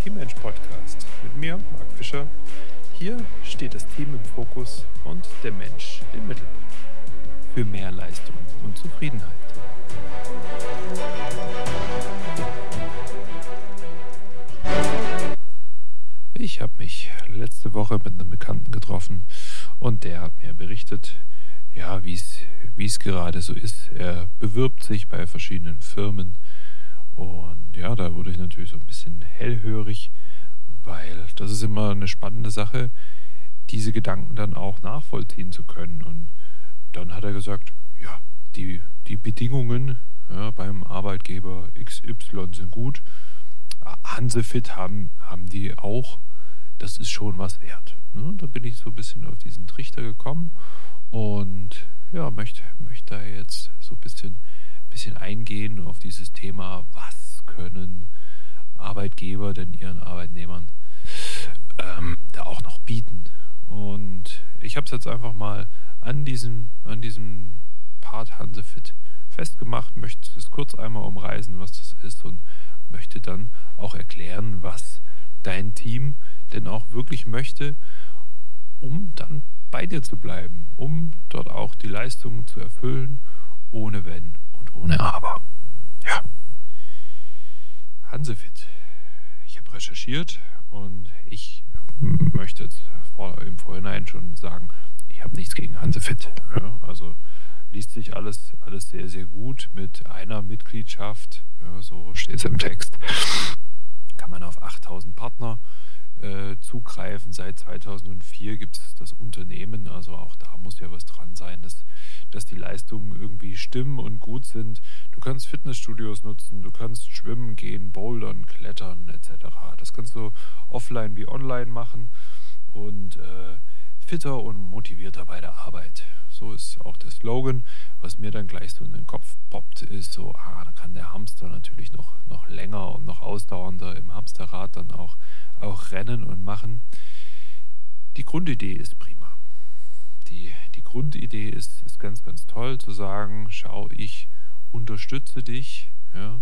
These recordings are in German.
Teammensch Podcast mit mir, Marc Fischer. Hier steht das Team im Fokus und der Mensch im Mittelpunkt. Für mehr Leistung und Zufriedenheit. Ich habe mich letzte Woche mit einem Bekannten getroffen und der hat mir berichtet, ja, wie es gerade so ist. Er bewirbt sich bei verschiedenen Firmen und ja, da wurde ich natürlich so ein bisschen hellhörig, weil das ist immer eine spannende Sache, diese Gedanken dann auch nachvollziehen zu können. Und dann hat er gesagt, ja, die Bedingungen, ja, beim Arbeitgeber XY sind gut. Hansefit haben die auch. Das ist schon was wert. Ne? Da bin ich so ein bisschen auf diesen Trichter gekommen und ja, möchte da jetzt so ein bisschen eingehen auf dieses Thema, was können Arbeitgeber denn ihren Arbeitnehmern da auch noch bieten. Und ich habe es jetzt einfach mal an diesem Part Hansefit festgemacht, möchte es kurz einmal umreißen, was das ist und möchte dann auch erklären, was dein Team denn auch wirklich möchte, um dann bei dir zu bleiben, um dort auch die Leistungen zu erfüllen, ohne Wenn und ohne Aber. Ja. Hansefit. Ich habe recherchiert und ich möchte jetzt im Vorhinein schon sagen, ich habe nichts gegen Hansefit. Ja, also liest sich alles sehr, sehr gut mit einer Mitgliedschaft. Ja, so steht es im Text. Kann man auf 8000 Partner zugreifen. Seit 2004 gibt es das Unternehmen, also auch da muss ja was dran sein, dass die Leistungen irgendwie stimmen und gut sind. Du kannst Fitnessstudios nutzen, du kannst schwimmen gehen, bouldern, klettern etc. Das kannst du offline wie online machen und fitter und motivierter bei der Arbeit. So ist auch der Slogan. Was mir dann gleich so in den Kopf poppt, ist so, da kann der Hamster natürlich noch länger und noch ausdauernder im Hamsterrad dann auch rennen und machen. Die Grundidee ist prima. Die Grundidee ist ganz, ganz toll, zu sagen, schau, ich unterstütze dich. Ja,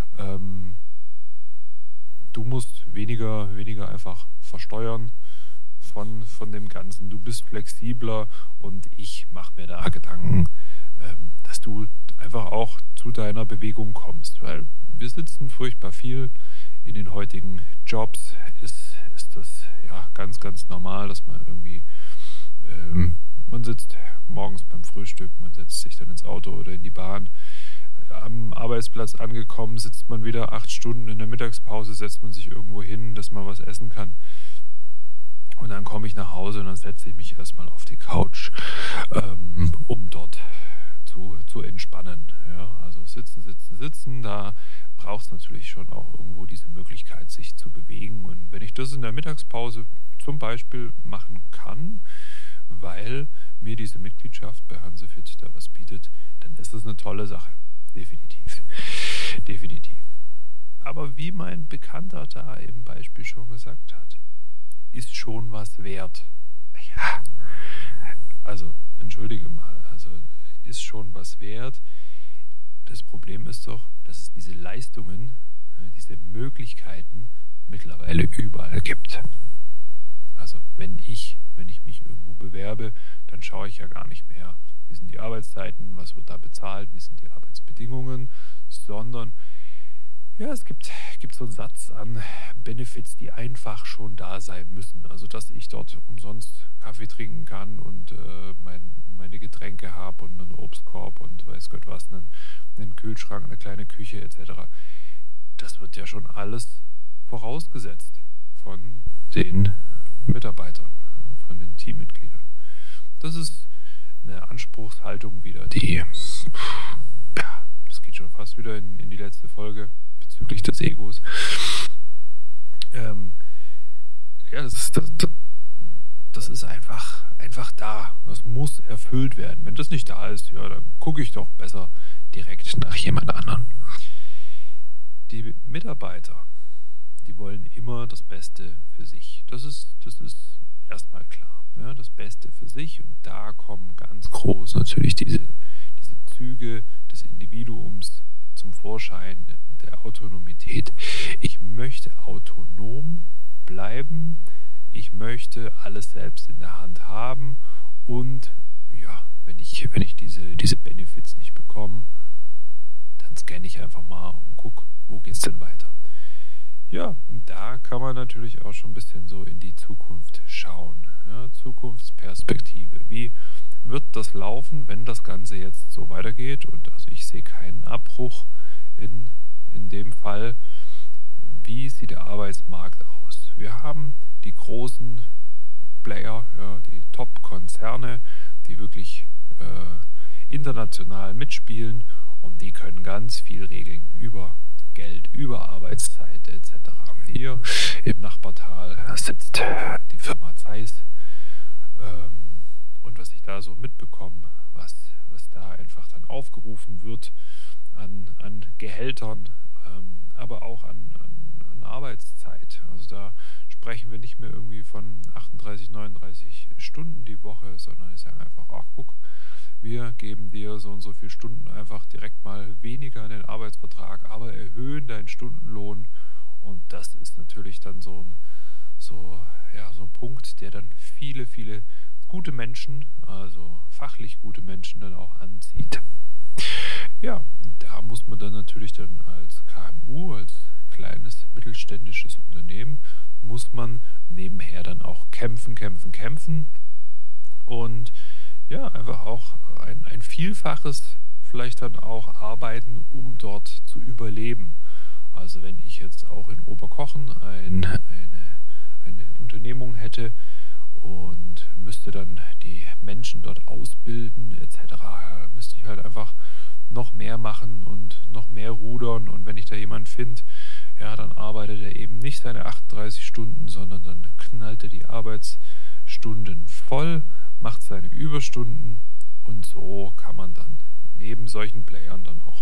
du musst weniger einfach versteuern von dem Ganzen. Du bist flexibler und ich mache mir da Gedanken, dass du einfach auch zu deiner Bewegung kommst, weil wir sitzen furchtbar viel. In den heutigen Jobs ist das ja ganz, ganz normal, dass man irgendwie man sitzt morgens beim Frühstück, man setzt sich dann ins Auto oder in die Bahn. Am Arbeitsplatz angekommen, sitzt man wieder 8 Stunden in der Mittagspause, setzt man sich irgendwo hin, dass man was essen kann. Und dann komme ich nach Hause und dann setze ich mich erstmal auf die Couch, um dort zu entspannen. Ja, also sitzen, da braucht es natürlich schon auch irgendwo diese Möglichkeit, sich zu bewegen. Und wenn ich das in der Mittagspause zum Beispiel machen kann, weil mir diese Mitgliedschaft bei Hansefit da was bietet, dann ist das eine tolle Sache. Definitiv. Aber wie mein Bekannter da im Beispiel schon gesagt hat, ist schon was wert. Ja, also entschuldige mal, also ist schon was wert. Das Problem ist doch, dass es diese Leistungen, diese Möglichkeiten mittlerweile überall gibt. Also wenn ich mich irgendwo bewerbe, dann schaue ich ja gar nicht mehr, wie sind die Arbeitszeiten, was wird da bezahlt, wie sind die Arbeitsbedingungen, sondern ja, es gibt so einen Satz an Benefits, die einfach schon da sein müssen. Also, dass ich dort umsonst Kaffee trinken kann und meine Getränke habe und einen Obstkorb und weiß Gott was, einen Kühlschrank, eine kleine Küche etc. Das wird ja schon alles vorausgesetzt von den Mitarbeitern, von den Teammitgliedern. Das ist eine Anspruchshaltung wieder, das geht schon fast wieder in die letzte Folge bezüglich des Egos. Das ist einfach da. Das muss erfüllt werden. Wenn das nicht da ist, ja, dann gucke ich doch besser direkt nach jemand anderem. Die Mitarbeiter, die wollen immer das Beste für sich. Das ist erstmal klar. Ja, das Beste für sich, und da kommen ganz groß natürlich diese Züge des Individuums zum Vorschein, der Autonomität. Ich möchte autonom bleiben. Ich möchte alles selbst in der Hand haben. Und ja, wenn ich diese Benefits nicht bekomme, dann scanne ich einfach mal und gucke, wo geht's denn weiter. Ja, und da kann man natürlich auch schon ein bisschen so in die Zukunft schauen. Ja, Zukunftsperspektive. Wie wird das laufen, wenn das Ganze jetzt so weitergeht? Und also ich sehe keinen Abbruch in dem Fall. Wie sieht der Arbeitsmarkt aus? Wir haben die großen Player, ja, die Top-Konzerne, die wirklich international mitspielen, und die können ganz viel regeln über Geld, über Arbeitszeit etc. Hier im Nachbartal sitzt die Firma Zeiss, und was ich da so mitbekomme, was da einfach dann aufgerufen wird an Gehältern, aber auch an Arbeitszeit. Also da sprechen wir nicht mehr irgendwie von 38, 39 Stunden die Woche, sondern ich sage einfach, ach guck, wir geben dir so und so viele Stunden einfach direkt mal weniger in den Arbeitsvertrag, aber erhöhen deinen Stundenlohn. Und das ist natürlich dann so ein Punkt, der dann viele, viele gute Menschen, also fachlich gute Menschen, dann auch anzieht. Ja, da muss man dann natürlich dann als KMU, als kleines mittelständisches Unternehmen, muss man nebenher dann auch kämpfen und ja, einfach auch ein Vielfaches vielleicht dann auch arbeiten, um dort zu überleben. Also wenn ich jetzt auch in Oberkochen eine Unternehmung hätte und müsste dann die Menschen dort ausbilden etc., müsste ich halt einfach noch mehr machen und noch mehr rudern, und wenn ich da jemanden finde, ja, dann arbeitet er eben nicht seine 38 Stunden, sondern dann knallt er die Arbeitsstunden voll, macht seine Überstunden, und so kann man dann neben solchen Playern dann auch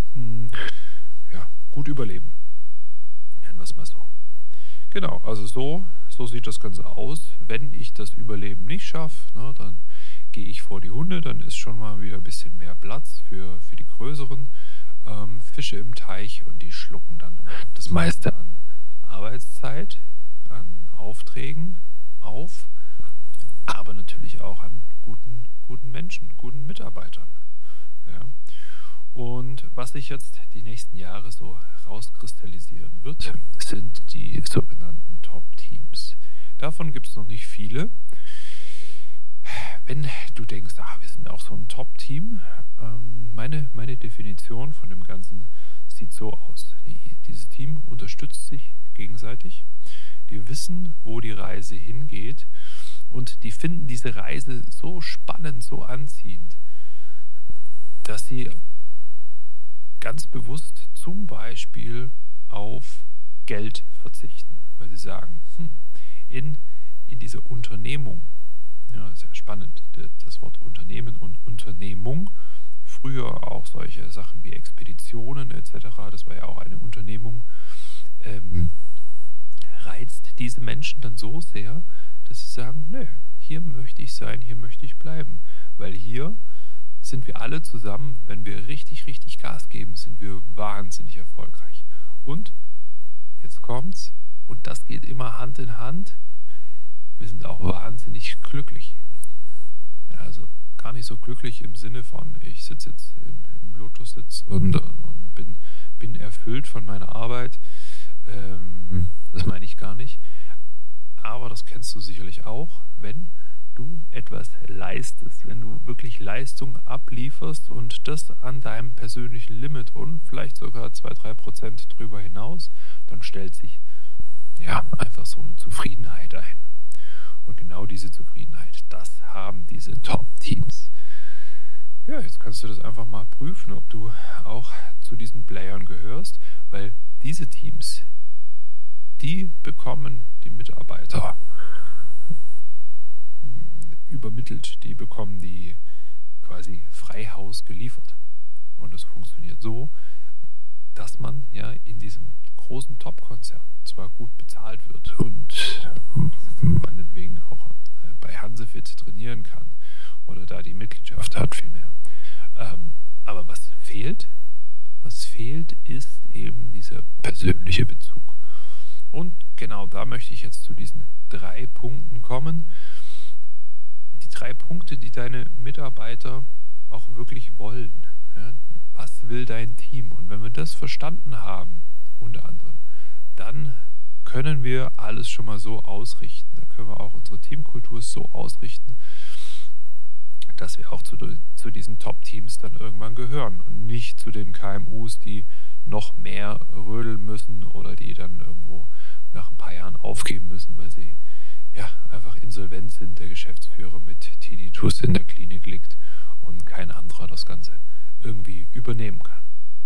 gut überleben. Nennen wir es mal so. Genau, also so sieht das Ganze aus. Wenn ich das Überleben nicht schaffe, ne, dann gehe ich vor die Hunde, dann ist schon mal wieder ein bisschen mehr Platz für die größeren Fische im Teich, und die schlucken dann das meiste an Arbeitszeit, an Aufträgen auf, aber natürlich auch an guten Menschen, guten Mitarbeitern. Ja. Und was sich jetzt die nächsten Jahre so rauskristallisieren wird, sind die sogenannten Top-Teams. Davon gibt es noch nicht viele. Wenn du denkst, wir sind auch so ein Top-Team, meine Definition von dem Ganzen sieht so aus. Dieses Team unterstützt sich gegenseitig. Die wissen, wo die Reise hingeht, und die finden diese Reise so spannend, so anziehend, dass sie ganz bewusst zum Beispiel auf Geld verzichten, weil sie sagen, in dieser Unternehmung, ja, sehr spannend, das Wort Unternehmen und Unternehmung, früher auch solche Sachen wie Expeditionen etc., das war ja auch eine Unternehmung, reizt diese Menschen dann so sehr, dass sie sagen, nö, hier möchte ich sein, hier möchte ich bleiben, weil hier sind wir alle zusammen, wenn wir richtig, richtig Gas geben, sind wir wahnsinnig erfolgreich. Und jetzt kommt's, und das geht immer Hand in Hand, wir sind auch wahnsinnig glücklich. Also gar nicht so glücklich im Sinne von, ich sitze jetzt im Lotussitz und bin erfüllt von meiner Arbeit. Das meine ich gar nicht. Aber das kennst du sicherlich auch, wenn du etwas leistest, wenn du wirklich Leistung ablieferst und das an deinem persönlichen Limit und vielleicht sogar 2-3% drüber hinaus, dann stellt sich einfach so eine Zufriedenheit ein. Und genau diese Zufriedenheit, das haben diese Top-Teams. Ja, jetzt kannst du das einfach mal prüfen, ob du auch zu diesen Playern gehörst, weil diese Teams, die bekommen die Mitarbeiter übermittelt, die bekommen die quasi Freihaus geliefert. Und das funktioniert so, dass man ja in diesem großen Top-Konzern zwar gut bezahlt wird und meinetwegen auch bei Hansefit trainieren kann oder da die Mitgliedschaft hat vielmehr. Aber was fehlt? Was fehlt? fehlt, ist eben dieser persönliche Bezug. Und genau da möchte ich jetzt zu diesen 3 Punkten kommen. Die 3 Punkte, die deine Mitarbeiter auch wirklich wollen. Ja, was will dein Team? Und wenn wir das verstanden haben, unter anderem, dann können wir alles schon mal so ausrichten. Da können wir auch unsere Teamkultur so ausrichten, dass wir auch zu diesen Top-Teams dann irgendwann gehören und nicht zu den KMUs, die noch mehr rödeln müssen oder die dann irgendwo nach ein paar Jahren aufgeben müssen, weil sie ja einfach insolvent sind, der Geschäftsführer mit Tinnitus in der Klinik liegt und kein anderer das Ganze irgendwie übernehmen kann.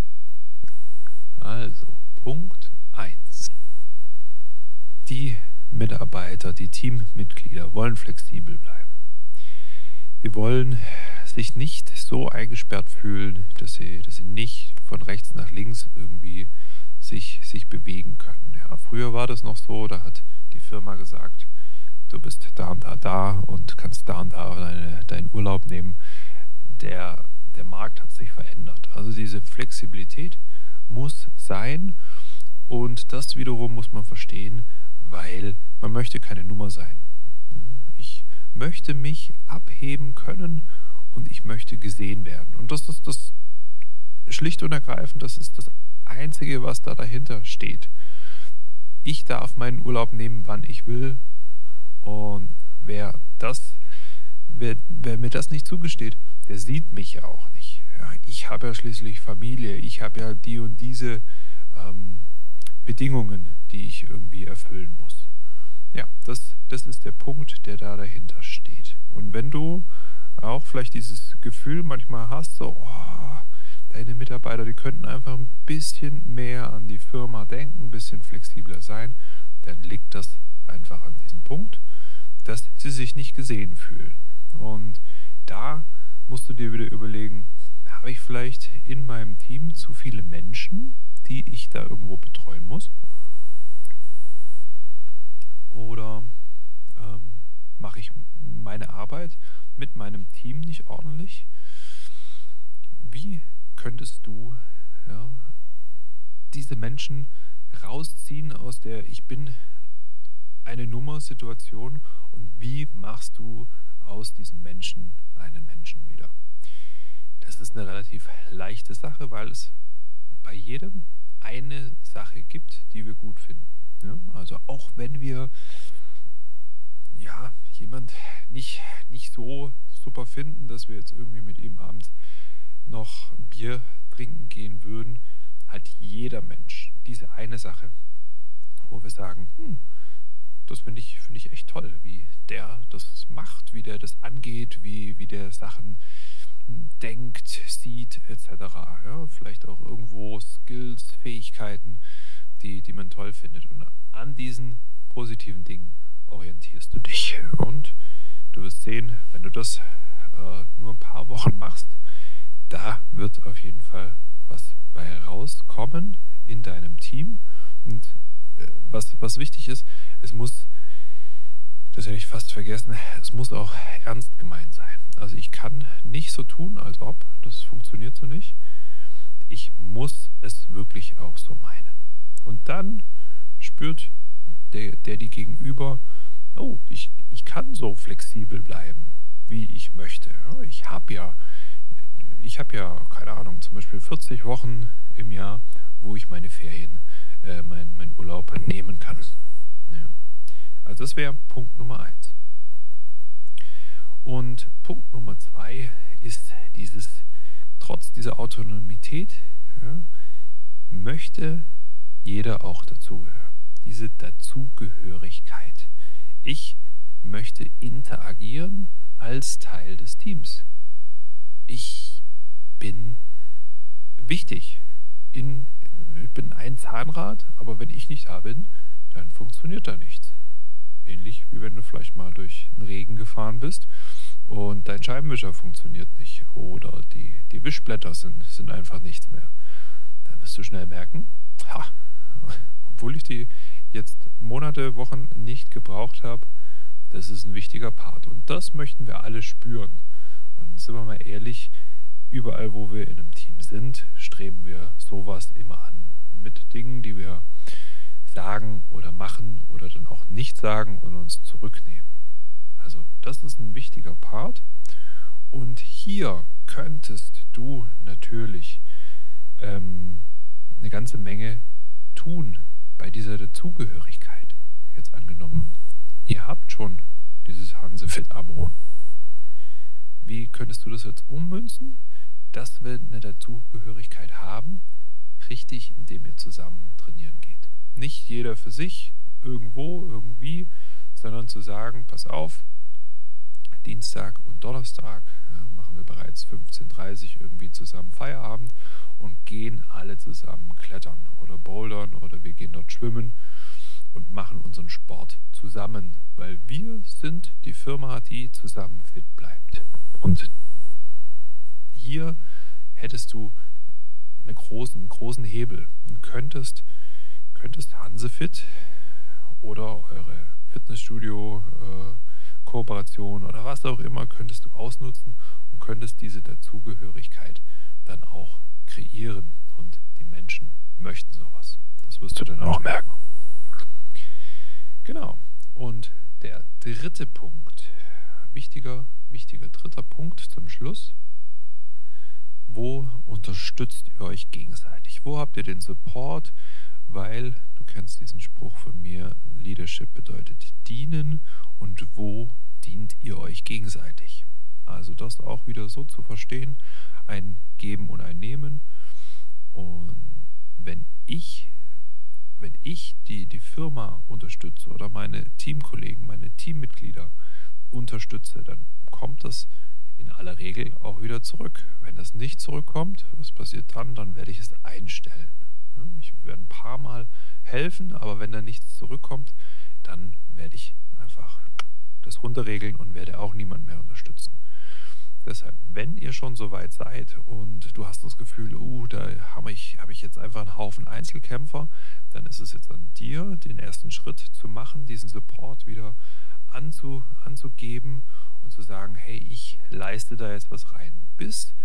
Also, Punkt 1. Die Mitarbeiter, die Teammitglieder wollen flexibel bleiben. Sie wollen sich nicht so eingesperrt fühlen, dass sie nicht von rechts nach links irgendwie sich bewegen können. Ja, früher war das noch so, da hat die Firma gesagt, du bist da und da und kannst da und da deinen Urlaub nehmen. Der Markt hat sich verändert. Also diese Flexibilität muss sein und das wiederum muss man verstehen, weil man möchte keine Nummer sein. Ich möchte mich abheben können und ich möchte gesehen werden. Und das ist das schlicht und ergreifend, das ist das Einzige, was da dahinter steht. Ich darf meinen Urlaub nehmen, wann ich will. Und wer mir das nicht zugesteht, der sieht mich ja auch nicht. Ja, ich habe ja schließlich Familie, ich habe ja die und diese Bedingungen, die ich irgendwie erfüllen muss. Ja, das ist der Punkt, der da dahinter steht. Und wenn du auch vielleicht dieses Gefühl manchmal hast, so, deine Mitarbeiter, die könnten einfach ein bisschen mehr an die Firma denken, ein bisschen flexibler sein, dann liegt das einfach an diesem Punkt, dass sie sich nicht gesehen fühlen. Und da musst du dir wieder überlegen, habe ich vielleicht in meinem Team zu viele Menschen, die ich da irgendwo betreuen muss? Oder mache ich meine Arbeit mit meinem Team nicht ordentlich? Wie könntest du diese Menschen rausziehen aus der Ich bin eine Nummer-Situation und wie machst du aus diesen Menschen einen Menschen wieder? Das ist eine relativ leichte Sache, weil es bei jedem eine Sache gibt, die wir gut finden. Ja? Also auch wenn wir jemand nicht so super finden, dass wir jetzt irgendwie mit ihm abends noch ein Bier trinken gehen würden, hat jeder Mensch diese eine Sache, wo wir sagen, das finde ich echt toll, wie der das macht, wie der das angeht, wie der Sachen denkt, sieht, etc. Ja, vielleicht auch irgendwo Skills, Fähigkeiten, die man toll findet. Und an diesen positiven Dingen orientierst du dich. Und du wirst sehen, wenn du das nur ein paar Wochen machst, da wird auf jeden Fall was bei rauskommen in deinem Team. Und was wichtig ist, es muss, das hätte ich fast vergessen, es muss auch ernst gemeint sein. Also ich kann nicht so tun, als ob, das funktioniert so nicht. Ich muss es wirklich auch so meinen. Und dann spürt die Gegenüber, ich kann so flexibel bleiben, wie ich möchte. Ich habe ja, keine Ahnung, zum Beispiel 40 Wochen im Jahr, wo ich meine Ferien, mein Urlaub nehmen kann. Ja. Also das wäre Punkt Nummer 1. Und Punkt Nummer 2 ist trotz dieser Autonomität, möchte jeder auch dazugehören. Diese Dazugehörigkeit. Ich möchte interagieren als Teil des Teams. Ich bin wichtig. Ich bin ein Zahnrad, aber wenn ich nicht da bin, dann funktioniert da nichts. Ähnlich wie wenn du vielleicht mal durch den Regen gefahren bist und dein Scheibenwischer funktioniert nicht oder die Wischblätter sind einfach nichts mehr. Da wirst du schnell merken, obwohl ich die jetzt Monate, Wochen nicht gebraucht habe, das ist ein wichtiger Part. Und das möchten wir alle spüren. Und sind wir mal ehrlich, überall, wo wir in einem Team sind, streben wir sowas immer an. Mit Dingen, die wir sagen oder machen oder dann auch nicht sagen und uns zurücknehmen. Also das ist ein wichtiger Part. Und hier könntest du natürlich eine ganze Menge tun bei dieser Dazugehörigkeit. Jetzt angenommen, ihr habt schon dieses Hansefit-Abo. Wie könntest du das jetzt ummünzen, dass wir eine Dazugehörigkeit haben, richtig, indem ihr zusammen trainieren geht? Nicht jeder für sich, irgendwo, irgendwie, sondern zu sagen, pass auf, Dienstag und Donnerstag machen wir bereits 15:30 Uhr irgendwie zusammen Feierabend und gehen alle zusammen klettern oder bouldern oder wir gehen dort schwimmen und machen unseren Sport zusammen, weil wir sind die Firma, die zusammen fit bleibt. Und hier hättest du einen großen Hebel und könntest Hansefit oder eure Fitnessstudio Kooperation oder was auch immer könntest du ausnutzen und könntest diese Dazugehörigkeit dann auch kreieren. Und die Menschen möchten sowas. Das wirst du dann auch merken. Genau. Und der dritte Punkt, wichtiger dritter Punkt zum Schluss. Wo unterstützt ihr euch gegenseitig? Wo habt ihr den Support? Weil, du kennst diesen Spruch von mir, Leadership bedeutet dienen, und wo dient ihr euch gegenseitig? Also das auch wieder so zu verstehen, ein Geben und ein Nehmen. Und wenn ich die Firma unterstütze oder meine Teamkollegen, meine Teammitglieder unterstütze, dann kommt das in aller Regel auch wieder zurück. Wenn das nicht zurückkommt, was passiert dann? Dann werde ich es einstellen. Ich werde ein paar Mal helfen, aber wenn da nichts zurückkommt, dann werde ich einfach das runterregeln und werde auch niemand mehr unterstützen. Deshalb, wenn ihr schon so weit seid und du hast das Gefühl, da habe ich jetzt einfach einen Haufen Einzelkämpfer, dann ist es jetzt an dir, den ersten Schritt zu machen, diesen Support wieder anzugeben und zu sagen, hey, ich leiste da jetzt was rein. Bis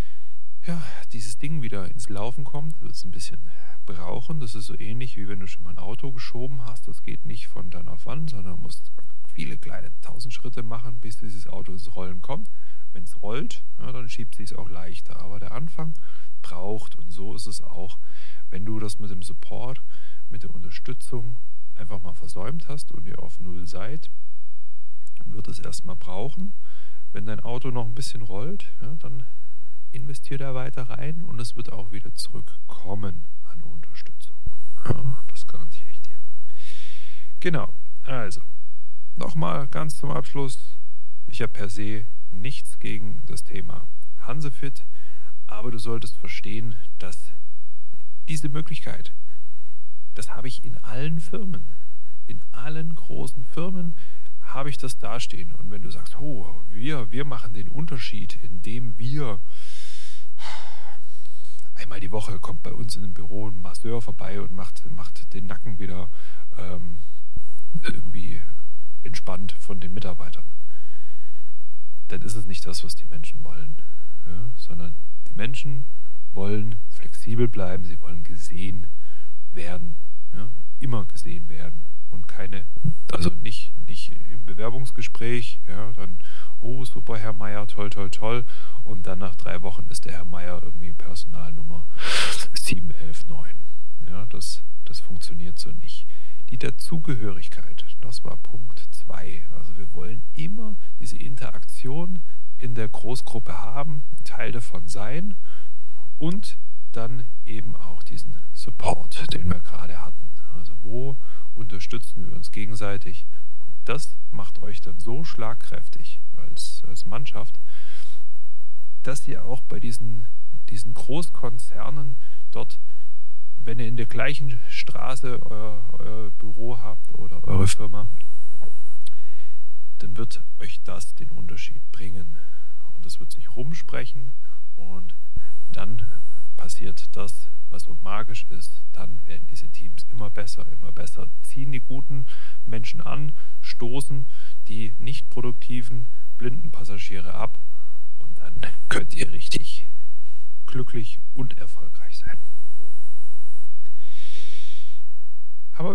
dieses Ding wieder ins Laufen kommt, wird es ein bisschen brauchen. Das ist so ähnlich, wie wenn du schon mal ein Auto geschoben hast. Das geht nicht von dann auf an, sondern du musst viele kleine 1000 Schritte machen, bis dieses Auto ins Rollen kommt. Wenn es rollt, dann schiebt sie es auch leichter. Aber der Anfang braucht, und so ist es auch, wenn du das mit dem Support, mit der Unterstützung einfach mal versäumt hast und ihr auf Null seid, wird es erstmal brauchen. Wenn dein Auto noch ein bisschen rollt, dann investiert da weiter rein und es wird auch wieder zurückkommen an Unterstützung. Ja, das garantiere ich dir. Genau, also nochmal ganz zum Abschluss. Ich habe per se nichts gegen das Thema Hansefit, aber du solltest verstehen, dass diese Möglichkeit, das habe ich in allen Firmen, in allen großen Firmen habe ich das dastehen. Und wenn du sagst, wir machen den Unterschied, indem wir einmal die Woche kommt bei uns in dem Büro ein Masseur vorbei und macht den Nacken wieder irgendwie entspannt von den Mitarbeitern, dann ist es nicht das, was die Menschen wollen, sondern die Menschen wollen flexibel bleiben, sie wollen gesehen werden, immer gesehen werden und also nicht im Bewerbungsgespräch, dann, super, Herr Meier, toll, und dann nach 3 Wochen ist der Herr Meier irgendwie Personalnummer 7119. Ja, das funktioniert so nicht. Die Dazugehörigkeit, das war Punkt 2. Also wir wollen immer diese Interaktion in der Großgruppe haben, Teil davon sein und dann eben auch diesen Support, den wir gerade hatten. Also wo unterstützen wir uns gegenseitig? Und das macht euch dann so schlagkräftig als Mannschaft, dass ihr auch bei diesen Großkonzernen dort, wenn ihr in der gleichen Straße euer Büro habt oder eure Firma, dann wird euch das den Unterschied bringen. Und es wird sich rumsprechen und dann passiert das, was so magisch ist. Dann werden diese Teams immer besser, ziehen die guten Menschen an, stoßen die nicht produktiven, blinden Passagiere ab und dann könnt ihr richtig glücklich und erfolgreich sein.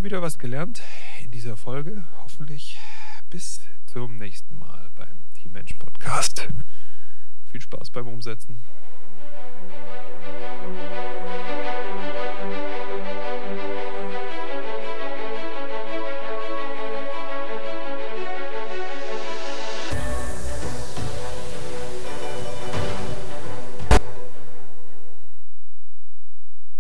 mal wieder was gelernt in dieser Folge. Hoffentlich bis zum nächsten Mal beim Team Mensch Podcast. Viel Spaß beim Umsetzen.